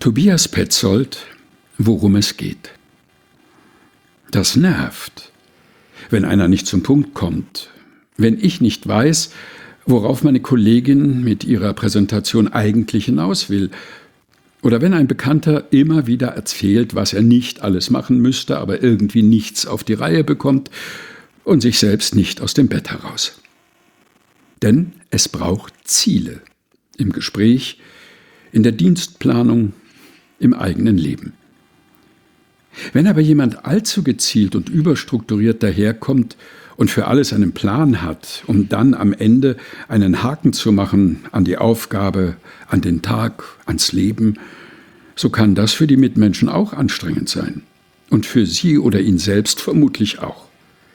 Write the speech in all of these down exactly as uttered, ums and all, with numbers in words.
Tobias Petzold, worum es geht. Das nervt, wenn einer nicht zum Punkt kommt, wenn ich nicht weiß, worauf meine Kollegin mit ihrer Präsentation eigentlich hinaus will, oder wenn ein Bekannter immer wieder erzählt, was er nicht alles machen müsste, aber irgendwie nichts auf die Reihe bekommt und sich selbst nicht aus dem Bett heraus. Denn es braucht Ziele im Gespräch, in der Dienstplanung, im eigenen Leben. Wenn aber jemand allzu gezielt und überstrukturiert daherkommt und für alles einen Plan hat, um dann am Ende einen Haken zu machen an die Aufgabe, an den Tag, ans Leben, so kann das für die Mitmenschen auch anstrengend sein. Und für sie oder ihn selbst vermutlich auch.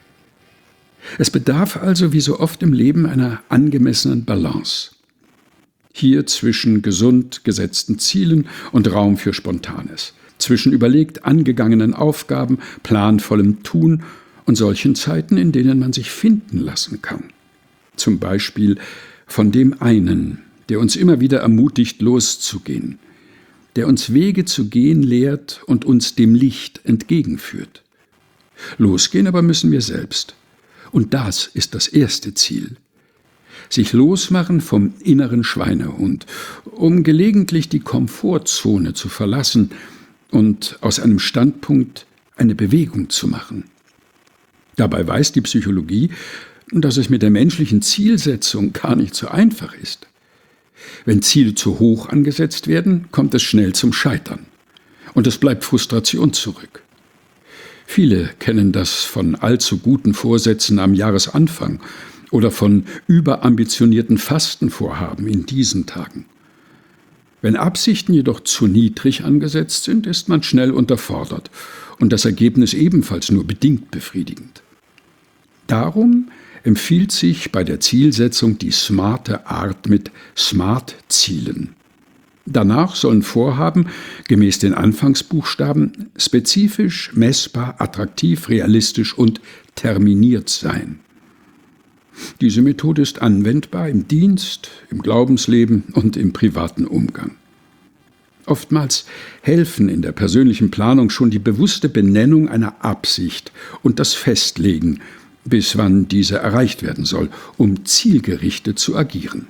Es bedarf also wie so oft im Leben einer angemessenen Balance. Hier zwischen gesund gesetzten Zielen und Raum für Spontanes, zwischen überlegt angegangenen Aufgaben, planvollem Tun und solchen Zeiten, in denen man sich finden lassen kann. Zum Beispiel von dem einen, der uns immer wieder ermutigt, loszugehen, der uns Wege zu gehen lehrt und uns dem Licht entgegenführt. Losgehen aber müssen wir selbst. Und das ist das erste Ziel. Sich losmachen vom inneren Schweinehund, um gelegentlich die Komfortzone zu verlassen und aus einem Standpunkt eine Bewegung zu machen. Dabei weiß die Psychologie, dass es mit der menschlichen Zielsetzung gar nicht so einfach ist. Wenn Ziele zu hoch angesetzt werden, kommt es schnell zum Scheitern. Und es bleibt Frustration zurück. Viele kennen das von allzu guten Vorsätzen am Jahresanfang oder von überambitionierten Fastenvorhaben in diesen Tagen. Wenn Absichten jedoch zu niedrig angesetzt sind, ist man schnell unterfordert und das Ergebnis ebenfalls nur bedingt befriedigend. Darum empfiehlt sich bei der Zielsetzung die smarte Art mit Smart-Zielen. Danach sollen Vorhaben gemäß den Anfangsbuchstaben spezifisch, messbar, attraktiv, realistisch und terminiert sein. Diese Methode ist anwendbar im Dienst, im Glaubensleben und im privaten Umgang. Oftmals helfen in der persönlichen Planung schon die bewusste Benennung einer Absicht und das Festlegen, bis wann diese erreicht werden soll, um zielgerichtet zu agieren.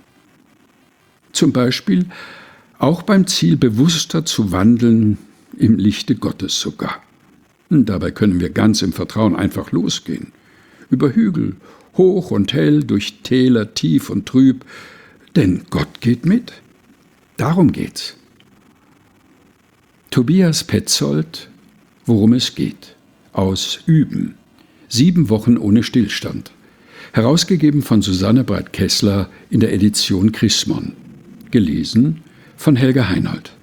Zum Beispiel auch beim Ziel, bewusster zu wandeln, im Lichte Gottes sogar. Dabei können wir ganz im Vertrauen einfach losgehen. Über Hügel, hoch und hell, durch Täler tief und trüb, denn Gott geht mit. Darum geht's. Tobias Petzold, worum es geht. Aus Üben. Sieben Wochen ohne Stillstand. Herausgegeben von Susanne Breit-Kessler in der Edition Chrismon. Gelesen von Helga Heinold.